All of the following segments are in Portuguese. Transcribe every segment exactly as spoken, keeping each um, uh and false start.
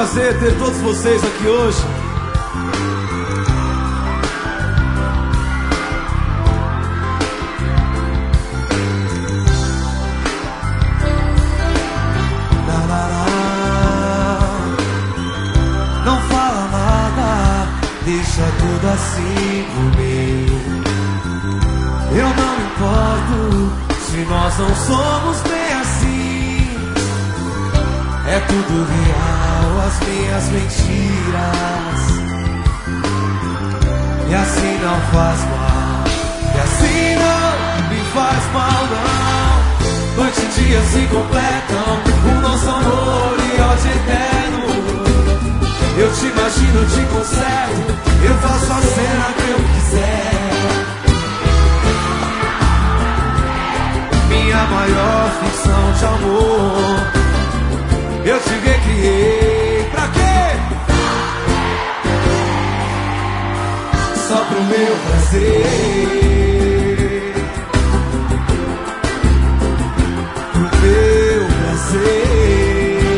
prazer ter todos vocês aqui hoje. Não fala nada, deixa tudo assim comigo. Eu não me importo se nós não somos bem assim. É tudo real, as minhas mentiras. E assim não faz mal, e assim não me faz mal não. Noite e dia se completam, o nosso amor e ódio eterno. Eu te imagino, te conserto, eu faço a cena que eu quiser. Minha maior ficção de amor, eu te recriei. Pra quê? Só pro meu prazer. Pro meu prazer.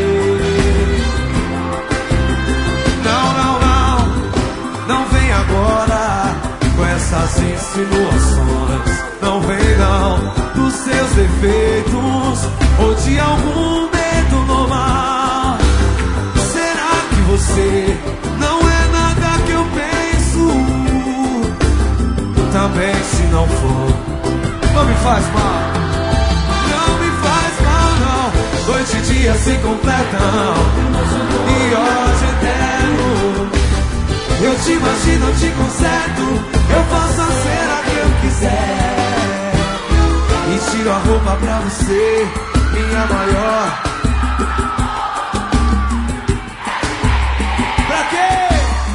Não, não, não, não vem agora com essas insinuações. Não vem não dos seus defeitos ou de algum medo normal. Será que você não é nada que eu penso? Também se não for, não me faz mal. Não me faz mal não. Noite e dia se completam e ódio eterno. Eu te imagino, eu te conserto, eu faço a cena que eu quiser. E tiro a roupa pra você, minha maior. Pra quê?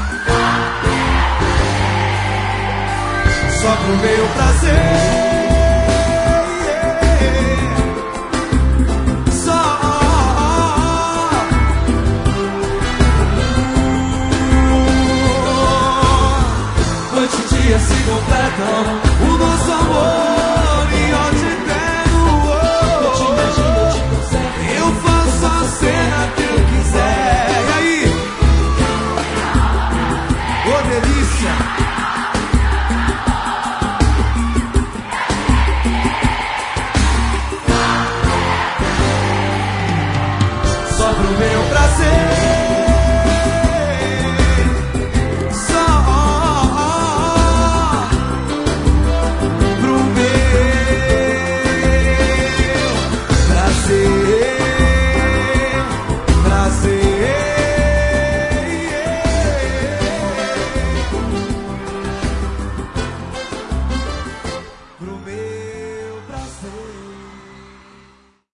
Só pro meu prazer. Só. Noite e dia se completam, o nosso amor